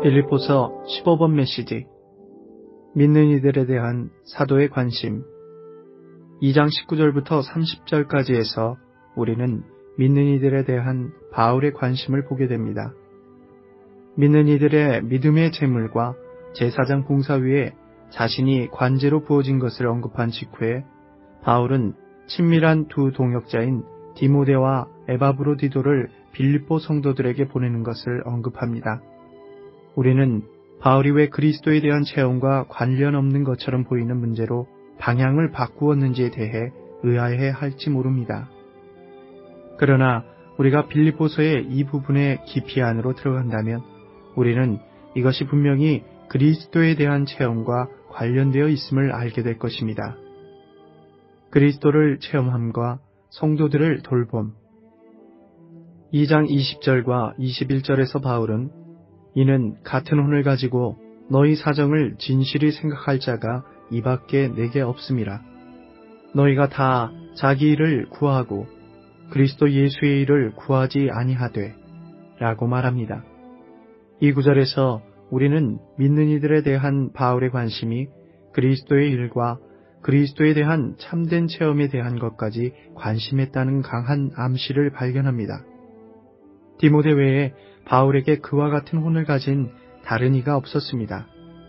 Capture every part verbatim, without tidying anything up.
빌립보서 십오 번 메시지. 믿는 이들에 대한 사도의 관심. 이 장 십구 절부터 삼십 절까지 해서 우리는 믿는 이들에 대한 바울의 관심을 보게 됩니다. 믿는 이들의 믿음의 제물과 제사장 봉사 위에 자신이 관제로 부어진 것을 언급한 직후에 바울은 친밀한 두 동역자인 디모데와 에바브로디도를 빌립보 성도들에게 보내는 것을 언급합니다. 우리는 바울이 왜 그리스도에 대한 체험과 관련 없는 것처럼 보이는 문제로 방향을 바꾸었는지에 대해 의아해 할지 모릅니다. 그러나 우리가 빌립보서의 이 부분의 깊이 안으로 들어간다면 우리는 이것이 분명히 그리스도에 대한 체험과 관련되어 있음을 알게 될 것입니다. 그리스도를 체험함과 성도들을 돌봄. 이 장 이십 절과 이십일 절에서 바울은 이는 같은 혼을 가지고 너희 사정을 진실히 생각할 자가 이밖에 내게 없음이라. 너희가 다 자기 일을 구하고 그리스도 예수의 일을 구하지 아니하되 라고 말합니다. 이 구절에서 우리는 믿는 이들에 대한 바울의 관심이 그리스도의 일과 그리스도에 대한 참된 체험에 대한 것까지 관심했다는 강한 암시를 발견합니다. 디모데 외에 바울에게 그와 같은 혼을 가진 다른 이가 없었습니다.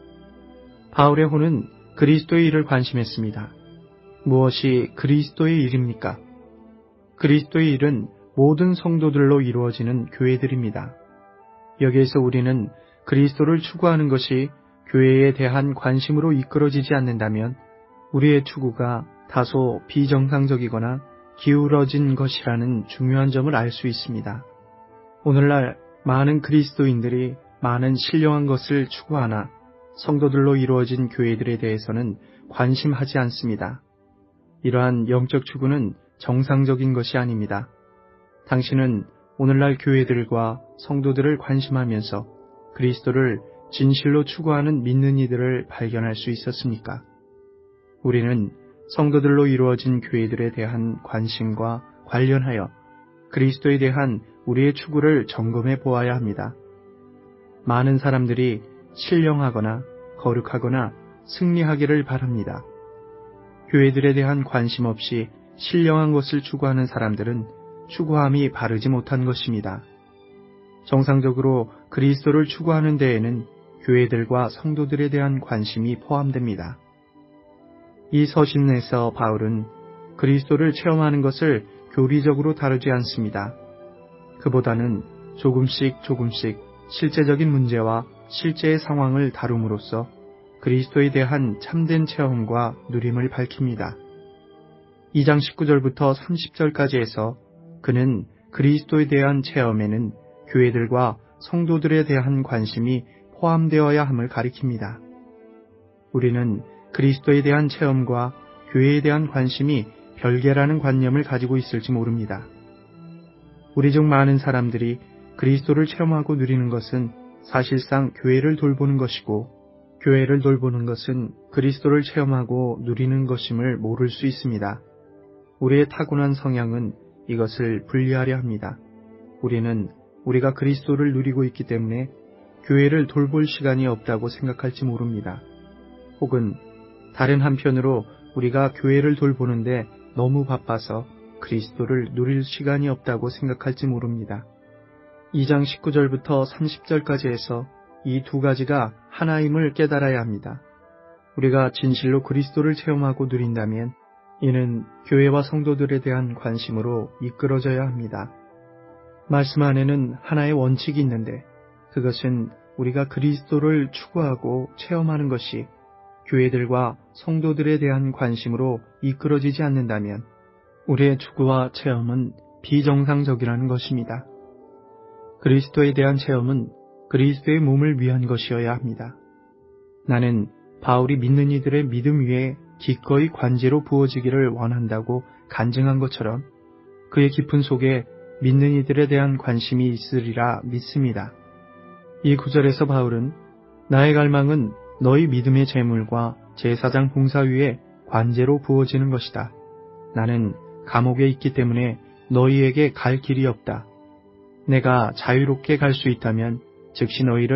바울의 혼은 그리스도의 일을 관심했습니다. 무엇이 그리스도의 일입니까? 그리스도의 일은 모든 성도들로 이루어지는 교회들입니다. 여기에서 우리는 그리스도를 추구하는 것이 교회에 대한 관심으로 이끌어지지 않는다면 우리의 추구가 다소 비정상적이거나 기울어진 것이라는 중요한 점을 알 수 있습니다. 오늘날 많은 그리스도인들이 많은 신령한 것을 추구하나 성도들로 이루어진 교회들에 대해서는 관심하지 않습니다. 이러한 영적 추구는 정상적인 것이 아닙니다. 당신은 오늘날 교회들과 성도들을 관심하면서 그리스도를 진실로 추구하는 믿는 이들을 발견할 수 있었습니까? 우리는 성도들로 이루어진 교회들에 대한 관심과 관련하여 그리스도에 대한 우리의 추구를 점검해 보아야 합니다. 많은 사람들이 신령하거나 거룩하거나 승리하기를 바랍니다. 교회들에 대한 관심 없이 신령한 것을 추구하는 사람들은 추구함이 바르지 못한 것입니다. 정상적으로 그리스도를 추구하는 데에는 교회들과 성도들에 대한 관심이 포함됩니다. 이 서신에서 바울은 그리스도를 체험하는 것을 교리적으로 다루지 않습니다. 그보다는 조금씩 조금씩 실제적인 문제와 실제의 상황을 다룸으로써 그리스도에 대한 참된 체험과 누림을 밝힙니다. 이 장 십구 절부터 삼십 절까지 해서 그는 그리스도에 대한 체험에는 교회들과 성도들에 대한 관심이 포함되어야 함을 가리킵니다. 우리는 그리스도에 대한 체험과 교회에 대한 관심이 별개라는 관념을 가지고 있을지 모릅니다. 우리 중 많은 사람들이 그리스도를 체험하고 누리는 것은 사실상 교회를 돌보는 것이고 교회를 돌보는 것은 그리스도를 체험하고 누리는 것임을 모를 수 있습니다. 우리의 타고난 성향은 이것을 분리하려 합니다. 우리는 우리가 그리스도를 누리고 있기 때문에 교회를 돌볼 시간이 없다고 생각할지 모릅니다. 혹은 다른 한편으로 우리가 교회를 돌보는데 너무 바빠서 그리스도를 누릴 시간이 없다고 생각할지 모릅니다. 이 장 십구 절부터 삼십 절까지 해서 이 두 가지가 하나임을 깨달아야 합니다. 우리가 진실로 그리스도를 체험하고 누린다면 이는 교회와 성도들에 대한 관심으로 이끌어져야 합니다. 말씀 안에는 하나의 원칙이 있는데 그것은 우리가 그리스도를 추구하고 체험하는 것이 교회들과 성도들에 대한 관심으로 이끌어지지 않는다면 우리의 추구와 체험은 비정상적이라는 것입니다. 그리스도에 대한 체험은 그리스도의 몸을 위한 것이어야 합니다. 나는 바울이 믿는 이들의 믿음 위에 기꺼이 관제로 부어지기를 원한다고 간증한 것처럼 그의 깊은 속에 믿는 이들에 대한 관심이 있으리라 믿습니다. 이 구절에서 바울은 나의 갈망은 너희 믿음의 제물과 제사장 봉사 위에 관제로 부어지는 것이다. 나는 감옥에 있기 때문에 너희에게 갈 길이 없다. 내가 자유롭게 갈 수 있다면 즉시 너희를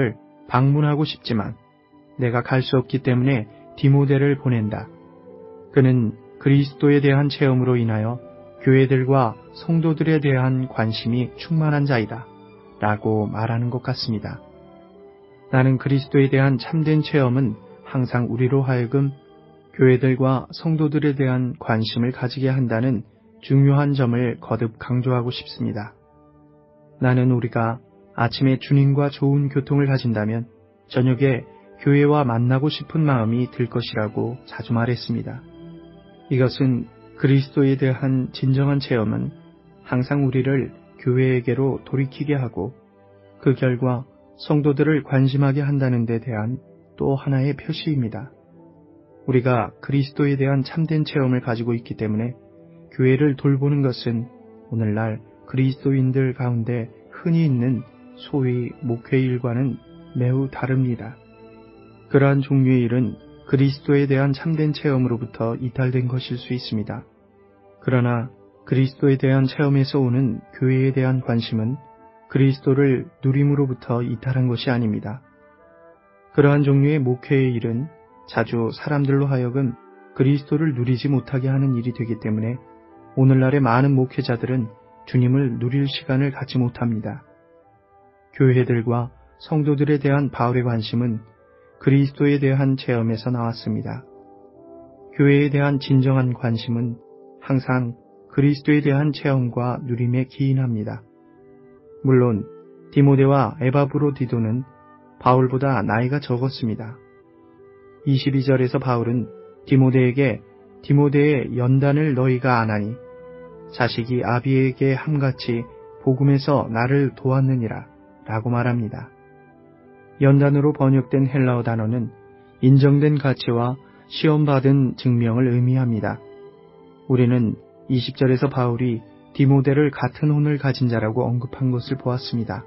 방문하고 싶지만 내가 갈 수 없기 때문에 디모데를 보낸다. 그는 그리스도에 대한 체험으로 인하여 교회들과 성도들에 대한 관심이 충만한 자이다. 라고 말하는 것 같습니다. 나는 그리스도에 대한 참된 체험은 항상 우리로 하여금 교회들과 성도들에 대한 관심을 가지게 한다는 중요한 점을 거듭 강조하고 싶습니다. 나는 우리가 아침에 주님과 좋은 교통을 가진다면 저녁에 교회와 만나고 싶은 마음이 들 것이라고 자주 말했습니다. 이것은 그리스도에 대한 진정한 체험은 항상 우리를 교회에게로 돌이키게 하고 그 결과 성도들을 관심하게 한다는 데 대한 또 하나의 표시입니다. 우리가 그리스도에 대한 참된 체험을 가지고 있기 때문에 교회를 돌보는 것은 오늘날 그리스도인들 가운데 흔히 있는 소위 목회 일과는 매우 다릅니다. 그러한 종류의 일은 그리스도에 대한 참된 체험으로부터 이탈된 것일 수 있습니다. 그러나 그리스도에 대한 체험에서 오는 교회에 대한 관심은 그리스도를 누림으로부터 이탈한 것이 아닙니다. 그러한 종류의 목회의 일은 자주 사람들로 하여금 그리스도를 누리지 못하게 하는 일이 되기 때문에 오늘날의 많은 목회자들은 주님을 누릴 시간을 갖지 못합니다. 교회들과 성도들에 대한 바울의 관심은 그리스도에 대한 체험에서 나왔습니다. 교회에 대한 진정한 관심은 항상 그리스도에 대한 체험과 누림에 기인합니다. 물론 디모데와 에바브로디도는 바울보다 나이가 적었습니다. 이십이 절에서 바울은 디모데에게 디모데의 연단을 너희가 아나니 자식이 아비에게 함같이 복음에서 나를 도왔느니라 라고 말합니다. 연단으로 번역된 헬라어 단어는 인정된 가치와 시험받은 증명을 의미합니다. 우리는 이십 절에서 바울이 디모데를 같은 혼을 가진 자라고 언급한 것을 보았습니다.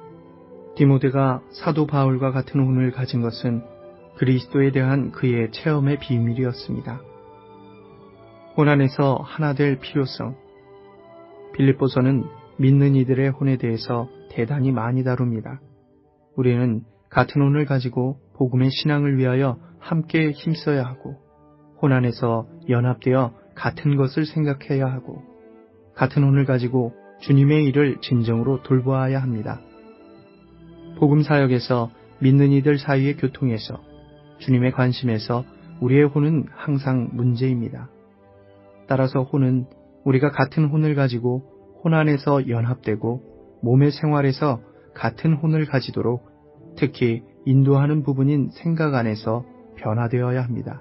디모데가 사도 바울과 같은 혼을 가진 것은 그리스도에 대한 그의 체험의 비밀이었습니다. 혼 안에서 하나 될 필요성. 빌립보서는 믿는 이들의 혼에 대해서 대단히 많이 다룹니다. 우리는 같은 혼을 가지고 복음의 신앙을 위하여 함께 힘써야 하고 혼 안에서 연합되어 같은 것을 생각해야 하고 같은 혼을 가지고 주님의 일을 진정으로 돌보아야 합니다. 복음 사역에서 믿는 이들 사이의 교통에서 주님의 관심에서 우리의 혼은 항상 문제입니다. 따라서 혼은 우리가 같은 혼을 가지고 혼 안에서 연합되고 몸의 생활에서 같은 혼을 가지도록 특히 인도하는 부분인 생각 안에서 변화되어야 합니다.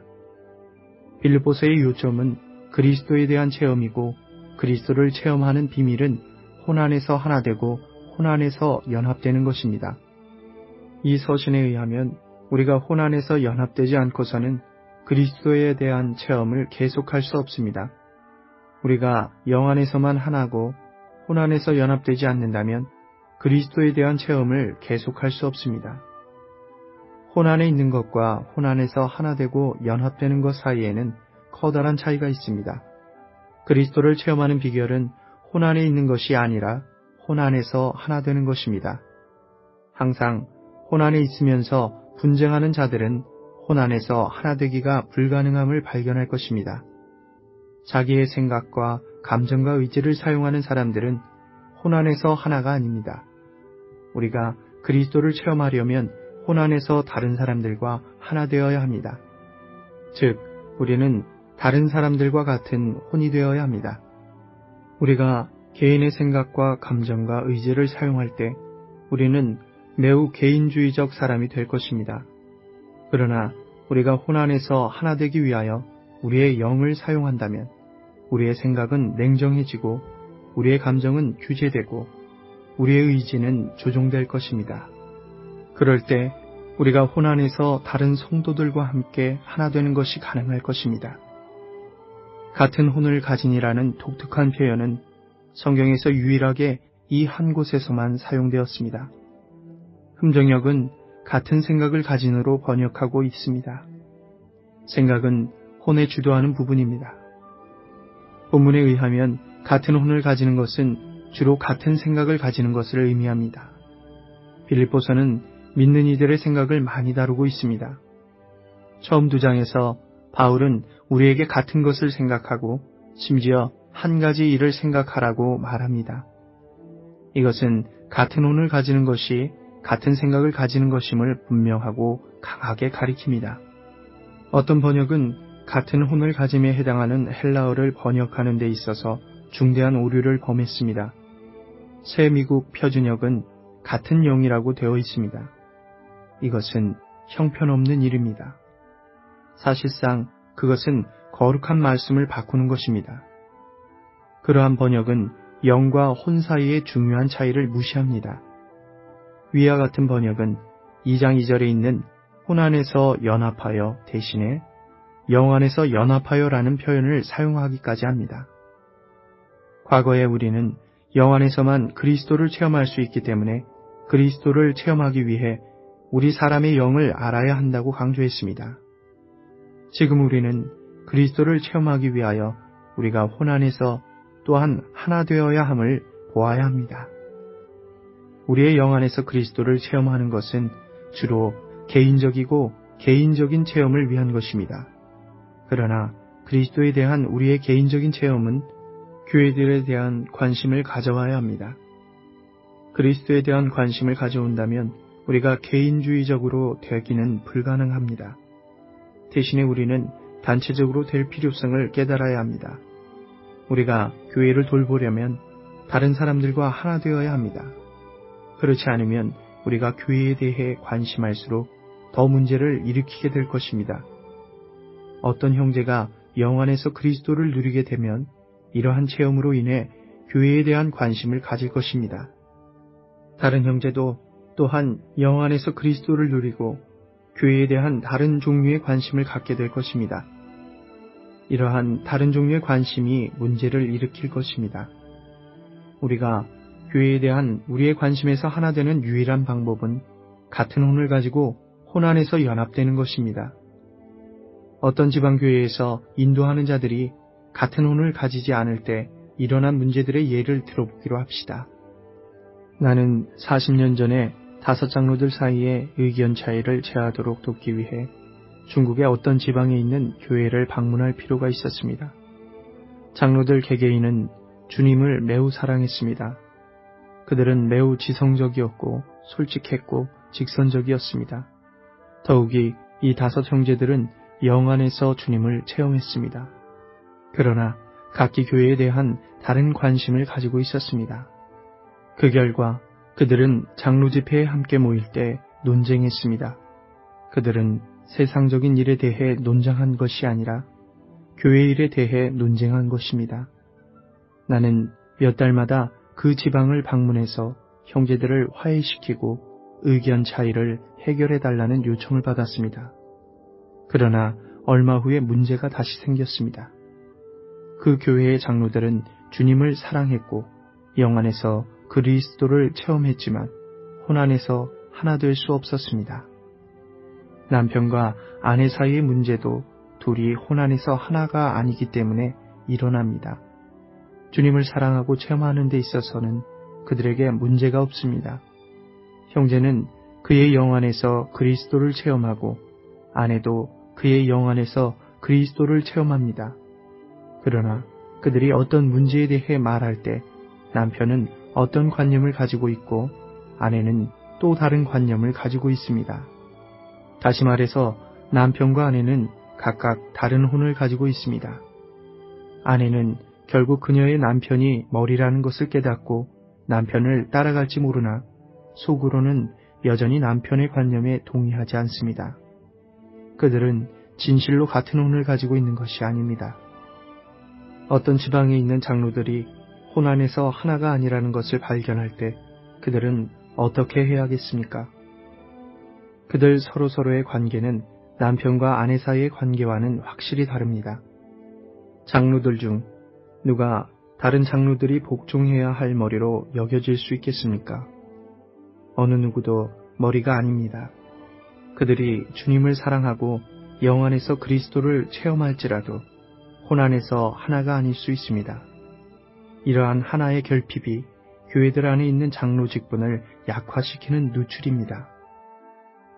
빌립보서의 요점은 그리스도에 대한 체험이고 그리스도를 체험하는 비밀은 혼 안에서 하나 되고 혼 안에서 연합되는 것입니다. 이 서신에 의하면 우리가 혼 안에서 연합되지 않고서는 그리스도에 대한 체험을 계속할 수 없습니다. 우리가 영 안에서만 하나고 혼 안에서 연합되지 않는다면 그리스도에 대한 체험을 계속할 수 없습니다. 혼 안에 있는 것과 혼 안에서 하나 되고 연합되는 것 사이에는 커다란 차이가 있습니다. 그리스도를 체험하는 비결은 혼 안에 있는 것이 아니라 혼 안에서 하나 되는 것입니다. 항상 혼 안에 있으면서 분쟁하는 자들은 혼 안에서 하나 되기가 불가능함을 발견할 것입니다. 자기의 생각과 감정과 의지를 사용하는 사람들은 혼 안에서 하나가 아닙니다. 우리가 그리스도를 체험하려면 혼 안에서 다른 사람들과 하나 되어야 합니다. 즉, 우리는 다른 사람들과 같은 혼이 되어야 합니다. 우리가 개인의 생각과 감정과 의지를 사용할 때 우리는 매우 개인주의적 사람이 될 것입니다. 그러나 우리가 혼 안에서 하나 되기 위하여 우리의 영을 사용한다면 우리의 생각은 냉정해지고 우리의 감정은 규제되고 우리의 의지는 조종될 것입니다. 그럴 때 우리가 혼 안에서 다른 성도들과 함께 하나 되는 것이 가능할 것입니다. 같은 혼을 가진이라는 독특한 표현은 성경에서 유일하게 이 한 곳에서만 사용되었습니다. 흠정역은 같은 생각을 가진으로 번역하고 있습니다. 생각은 혼에 주도하는 부분입니다. 본문에 의하면 같은 혼을 가지는 것은 주로 같은 생각을 가지는 것을 의미합니다. 빌립보서는 믿는 이들의 생각을 많이 다루고 있습니다. 처음 두 장에서 바울은 우리에게 같은 것을 생각하고 심지어 한 가지 일을 생각하라고 말합니다. 이것은 같은 혼을 가지는 것이 같은 생각을 가지는 것임을 분명하고 강하게 가리킵니다. 어떤 번역은 같은 혼을 가짐에 해당하는 헬라어를 번역하는 데 있어서 중대한 오류를 범했습니다. 새 미국 표준역은 같은 영이라고 되어 있습니다. 이것은 형편없는 일입니다. 사실상 그것은 거룩한 말씀을 바꾸는 것입니다. 그러한 번역은 영과 혼 사이의 중요한 차이를 무시합니다. 위와 같은 번역은 이 장 이 절에 있는 혼 안에서 연합하여 대신에 영 안에서 연합하여라는 표현을 사용하기까지 합니다. 과거에 우리는 영 안에서만 그리스도를 체험할 수 있기 때문에 그리스도를 체험하기 위해 우리 사람의 영을 알아야 한다고 강조했습니다. 지금 우리는 그리스도를 체험하기 위하여 우리가 혼 안에서 또한 하나 되어야 함을 보아야 합니다. 우리의 영 안에서 그리스도를 체험하는 것은 주로 개인적이고 개인적인 체험을 위한 것입니다. 그러나 그리스도에 대한 우리의 개인적인 체험은 교회들에 대한 관심을 가져와야 합니다. 그리스도에 대한 관심을 가져온다면 우리가 개인주의적으로 되기는 불가능합니다. 대신에 우리는 단체적으로 될 필요성을 깨달아야 합니다. 우리가 교회를 돌보려면 다른 사람들과 하나 되어야 합니다. 그렇지 않으면 우리가 교회에 대해 관심할수록 더 문제를 일으키게 될 것입니다. 어떤 형제가 영 안에서 그리스도를 누리게 되면 이러한 체험으로 인해 교회에 대한 관심을 가질 것입니다. 다른 형제도 또한 영 안에서 그리스도를 누리고 교회에 대한 다른 종류의 관심을 갖게 될 것입니다. 이러한 다른 종류의 관심이 문제를 일으킬 것입니다. 우리가 교회에 대한 우리의 관심에서 하나 되는 유일한 방법은 같은 혼을 가지고 혼 안에서 연합되는 것입니다. 어떤 지방교회에서 인도하는 자들이 같은 혼을 가지지 않을 때 일어난 문제들의 예를 들어보기로 합시다. 나는 사십 년 전에 다섯 장로들 사이에 의견 차이를 제하도록 돕기 위해 중국의 어떤 지방에 있는 교회를 방문할 필요가 있었습니다. 장로들 개개인은 주님을 매우 사랑했습니다. 그들은 매우 지성적이었고 솔직했고 직선적이었습니다. 더욱이 이 다섯 형제들은 영 안에서 주님을 체험했습니다. 그러나 각기 교회에 대한 다른 관심을 가지고 있었습니다. 그 결과 그들은 장로 집회에 함께 모일 때 논쟁했습니다. 그들은 세상적인 일에 대해 논쟁한 것이 아니라 교회 일에 대해 논쟁한 것입니다. 나는 몇 달마다 그 지방을 방문해서 형제들을 화해시키고 의견 차이를 해결해 달라는 요청을 받았습니다. 그러나 얼마 후에 문제가 다시 생겼습니다. 그 교회의 장로들은 주님을 사랑했고 영 안에서 그리스도를 체험했지만 혼 안에서 하나 될 수 없었습니다. 남편과 아내 사이의 문제도 둘이 혼 안에서 하나가 아니기 때문에 일어납니다. 주님을 사랑하고 체험하는 데 있어서는 그들에게 문제가 없습니다. 형제는 그의 영 안에서 그리스도를 체험하고 아내도 그의 영 안에서 그리스도를 체험합니다. 그러나 그들이 어떤 문제에 대해 말할 때 남편은 어떤 관념을 가지고 있고 아내는 또 다른 관념을 가지고 있습니다. 다시 말해서 남편과 아내는 각각 다른 혼을 가지고 있습니다. 아내는 결국 그녀의 남편이 머리라는 것을 깨닫고 남편을 따라갈지 모르나 속으로는 여전히 남편의 관념에 동의하지 않습니다. 그들은 진실로 같은 혼을 가지고 있는 것이 아닙니다. 어떤 지방에 있는 장로들이 혼 안에서 하나가 아니라는 것을 발견할 때 그들은 어떻게 해야겠습니까? 그들 서로서로의 관계는 남편과 아내 사이의 관계와는 확실히 다릅니다. 장로들 중 누가 다른 장로들이 복종해야 할 머리로 여겨질 수 있겠습니까? 어느 누구도 머리가 아닙니다. 그들이 주님을 사랑하고 영 안에서 그리스도를 체험할지라도 혼 안에서 하나가 아닐 수 있습니다. 이러한 하나의 결핍이 교회들 안에 있는 장로 직분을 약화시키는 누출입니다.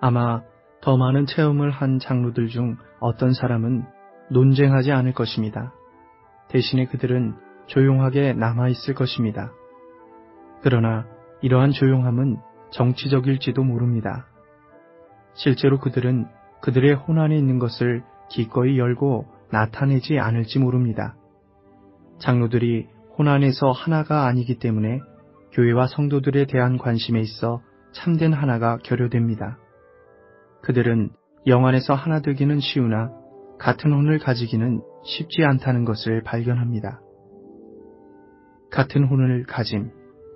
아마 더 많은 체험을 한 장로들 중 어떤 사람은 논쟁하지 않을 것입니다. 대신에 그들은 조용하게 남아있을 것입니다. 그러나 이러한 조용함은 정치적일지도 모릅니다. 실제로 그들은 그들의 혼안에 있는 것을 기꺼이 열고 나타내지 않을지 모릅니다. 장로들이 혼안에서 하나가 아니기 때문에 교회와 성도들에 대한 관심에 있어 참된 하나가 결여됩니다. 그들은 영 안에서 하나 되기는 쉬우나 같은 혼을 가지기는 쉽지 않다는 것을 발견합니다. 같은 혼을 가짐.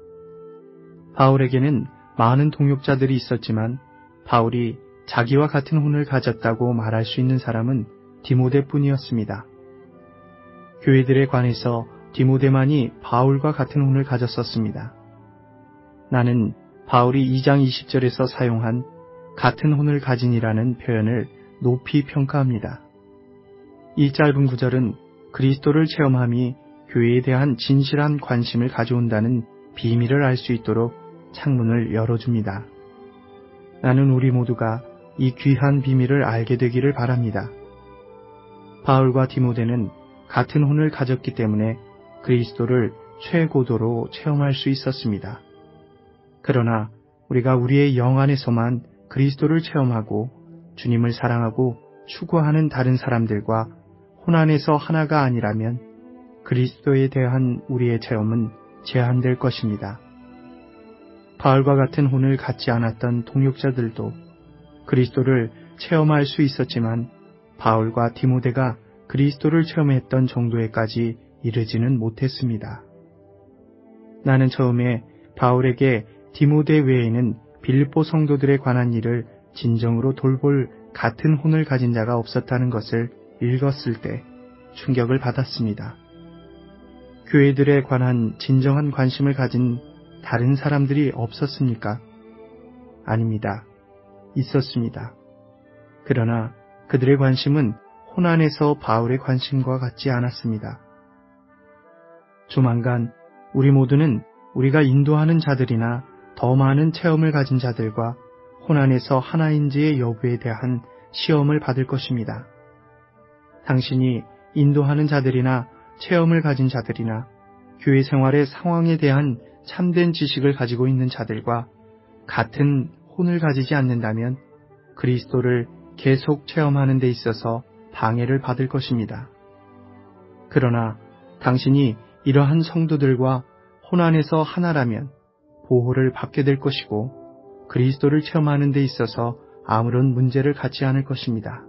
바울에게는 많은 동역자들이 있었지만 바울이 자기와 같은 혼을 가졌다고 말할 수 있는 사람은 디모데뿐이었습니다. 교회들에 관해서 디모데만이 바울과 같은 혼을 가졌었습니다. 나는 바울이 이 장 이십 절에서 사용한 같은 혼을 가진이라는 표현을 높이 평가합니다. 이 짧은 구절은 그리스도를 체험함이 교회에 대한 진실한 관심을 가져온다는 비밀을 알 수 있도록 창문을 열어줍니다. 나는 우리 모두가 이 귀한 비밀을 알게 되기를 바랍니다. 바울과 디모데는 같은 혼을 가졌기 때문에 그리스도를 최고도로 체험할 수 있었습니다. 그러나 우리가 우리의 영 안에서만 그리스도를 체험하고 주님을 사랑하고 추구하는 다른 사람들과 혼 안에서 하나가 아니라면 그리스도에 대한 우리의 체험은 제한될 것입니다. 바울과 같은 혼을 갖지 않았던 동역자들도 그리스도를 체험할 수 있었지만 바울과 디모데가 그리스도를 체험했던 정도에까지 이르지는 못했습니다. 나는 처음에 바울에게 디모데 외에는 빌립보 성도들에 관한 일을 진정으로 돌볼 같은 혼을 가진 자가 없었다는 것을 읽었을 때 충격을 받았습니다. 교회들에 관한 진정한 관심을 가진 다른 사람들이 없었습니까? 아닙니다. 있었습니다. 그러나 그들의 관심은 혼 안에서 바울의 관심과 같지 않았습니다. 조만간 우리 모두는 우리가 인도하는 자들이나 더 많은 체험을 가진 자들과 혼 안에서 하나인지의 여부에 대한 시험을 받을 것입니다. 당신이 인도하는 자들이나 체험을 가진 자들이나 교회 생활의 상황에 대한 참된 지식을 가지고 있는 자들과 같은 혼을 가지지 않는다면 그리스도를 계속 체험하는 데 있어서 방해를 받을 것입니다. 그러나 당신이 이러한 성도들과 혼 안에서 하나라면 보호를 받게 될 것이고 그리스도를 체험하는 데 있어서 아무런 문제를 갖지 않을 것입니다.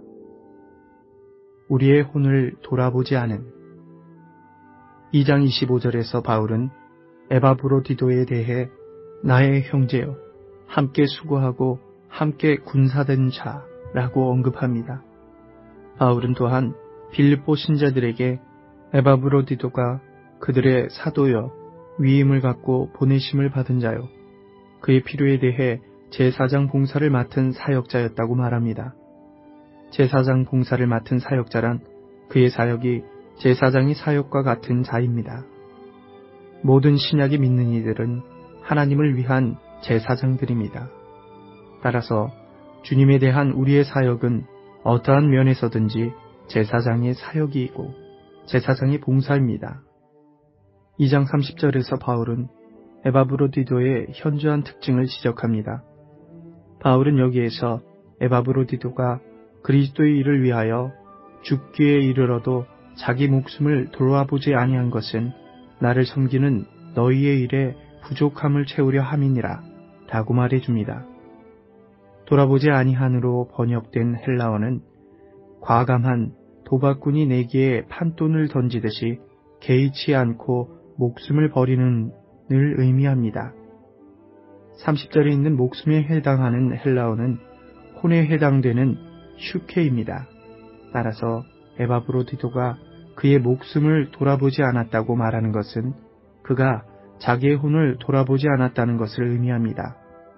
우리의 혼을 돌아보지 않은 이 장 이십오 절에서 바울은 에바브로디도에 대해 나의 형제여 함께 수고하고 함께 군사된 자라고 언급합니다. 바울은 또한 빌립보 신자들에게 에바브로디도가 그들의 사도여 위임을 갖고 보내심을 받은 자요 그의 필요에 대해 제사장 봉사를 맡은 사역자였다고 말합니다. 제사장 봉사를 맡은 사역자란 그의 사역이 제사장의 사역과 같은 자입니다. 모든 신약이 믿는 이들은 하나님을 위한 제사장들입니다. 따라서 주님에 대한 우리의 사역은 어떠한 면에서든지 제사장의 사역이고 제사장의 봉사입니다. 이 장 삼십 절에서 바울은 에바브로디도의 현저한 특징을 지적합니다. 바울은 여기에서 에바브로디도가 그리스도의 일을 위하여 죽기에 이르러도 자기 목숨을 돌아보지 아니한 것은 나를 섬기는 너희의 일에 부족함을 채우려 함이니라 라고 말해줍니다. 돌아보지 아니한으로 번역된 헬라어는 과감한 도박꾼이 내기에 판돈을 던지듯이 개의치 않고 목숨을 버리는 을 의미합니다. 삼십 절에 있는 목숨에 해당하는 헬라어는 혼에 해당되는 슈케입니다. 따라서 에바브로디도가 그의 목숨을 돌아보지 않았다고 말하는 것은 그가 자기의 혼을 돌아보지 않았다는 것을 의미합니다.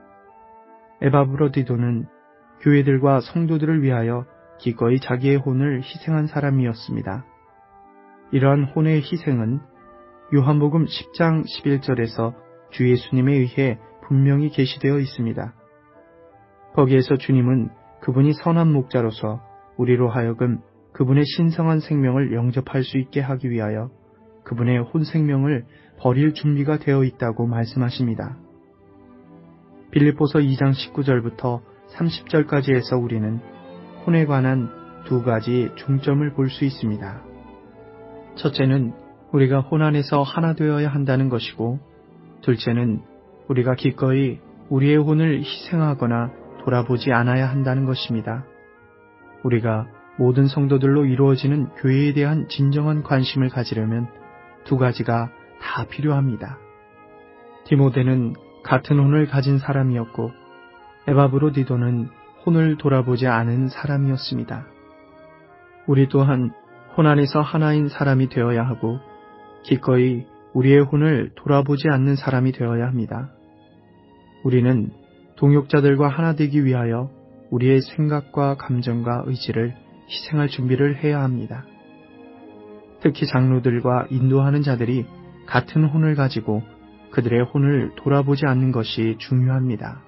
에바브로디도는 교회들과 성도들을 위하여 기꺼이 자기의 혼을 희생한 사람이었습니다. 이러한 혼의 희생은 요한복음 십 장 십일 절에서 주 예수님에 의해 분명히 게시되어 있습니다. 거기에서 주님은 그분이 선한 목자로서 우리로 하여금 그분의 신성한 생명을 영접할 수 있게 하기 위하여 그분의 혼 생명을 버릴 준비가 되어 있다고 말씀하십니다. 빌립보서 이 장 십구 절부터 삼십 절까지 해서 우리는 혼에 관한 두 가지 중점을 볼 수 있습니다. 첫째는 우리가 혼 안에서 하나 되어야 한다는 것이고, 둘째는 우리가 기꺼이 우리의 혼을 희생하거나 돌아보지 않아야 한다는 것입니다. 우리가 모든 성도들로 이루어지는 교회에 대한 진정한 관심을 가지려면 두 가지가 다 필요합니다. 디모데는 같은 혼을 가진 사람이었고, 에바브로디도는 혼을 돌아보지 않은 사람이었습니다. 우리 또한 혼 안에서 하나인 사람이 되어야 하고, 기꺼이 우리의 혼을 돌아보지 않는 사람이 되어야 합니다. 우리는 동역자들과 하나 되기 위하여 우리의 생각과 감정과 의지를 희생할 준비를 해야 합니다. 특히 장로들과 인도하는 자들이 같은 혼을 가지고 그들의 혼을 돌아보지 않는 것이 중요합니다.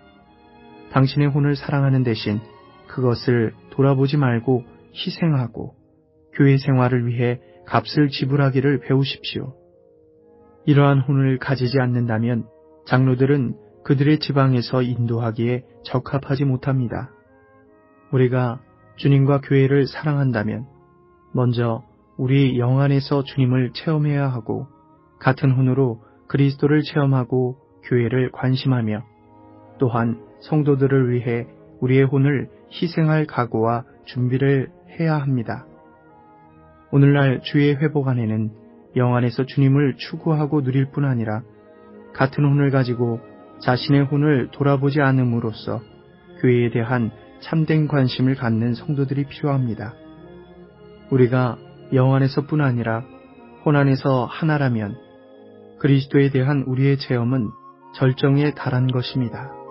당신의 혼을 사랑하는 대신 그것을 돌아보지 말고 희생하고 교회 생활을 위해 값을 지불하기를 배우십시오. 이러한 혼을 가지지 않는다면 장로들은 그들의 지방에서 인도하기에 적합하지 못합니다. 우리가 주님과 교회를 사랑한다면 먼저 우리 영 안에서 주님을 체험해야 하고, 같은 혼으로 그리스도를 체험하고 교회를 관심하며, 또한 성도들을 위해 우리의 혼을 희생할 각오와 준비를 해야 합니다. 오늘날 주의 회복 안에는 영 안에서 주님을 추구하고 누릴 뿐 아니라 같은 혼을 가지고 자신의 혼을 돌아보지 않음으로써 교회에 대한 참된 관심을 갖는 성도들이 필요합니다. 우리가 영 안에서뿐 아니라 혼 안에서 하나라면 그리스도에 대한 우리의 체험은 절정에 달한 것입니다.